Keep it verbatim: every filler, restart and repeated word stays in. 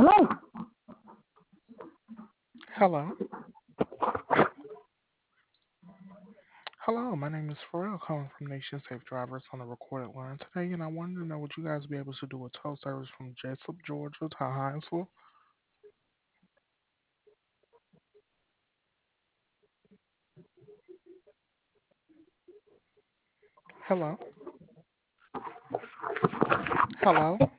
Hello. Hello, my name is Pharrell calling from Nation Safe Drivers on the recorded line today, and I wanted to know would you guys be able to do a tow service from Jessup, Georgia to Hinesville? Hello? Hello?